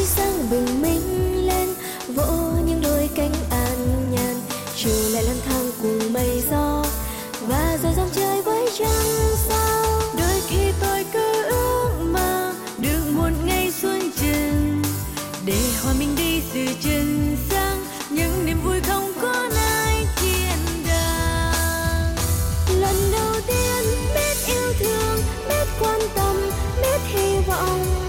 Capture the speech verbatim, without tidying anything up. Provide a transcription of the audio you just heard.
sáng bừng minh lên, vỗ những đôi cánh an nhàn, chiều lại lang thang cùng mây gió và rồi dòng chơi với trăng sao. Đôi khi tôi cứ ước mơ được một ngày xuân trần, để hòa mình đi từ chân